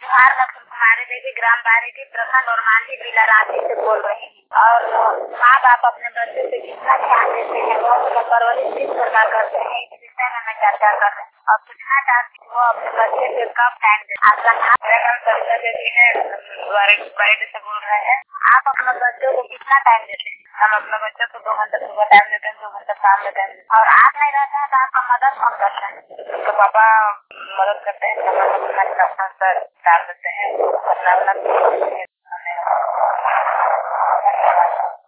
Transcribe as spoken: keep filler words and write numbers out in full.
जोहार, लक्ष्मी कुमारी देवी, ग्राम बारीडी, प्रखंड और मांझी जिला रांची से बोल रहे हैं। और माँ बाप अपने बच्चे से कितना ध्यान देते हैं, वो उसका परवरिश किस प्रकार करते हैं, इस विषय में मैं चर्चा कर रही हूँ। और पूछना चाहती हूँ वो अपने बच्चे से कब टाइम देते हैं। आपका नाम? मेरा नाम सविता देवी है, बारीडी से बोल रहे हैं। आप अपने बच्चों को कितना टाइम देते हैं? हम अपने बच्चों को दो घंटे सुबह टाइम देते हैं, दो घंटे शाम में टाइम देते हैं। और आप नहीं रहते हैं तो आपका मदद कौन करता है? तो पापा मदद करते हैं, अपना अपना डाल देते हैं, अपना अपना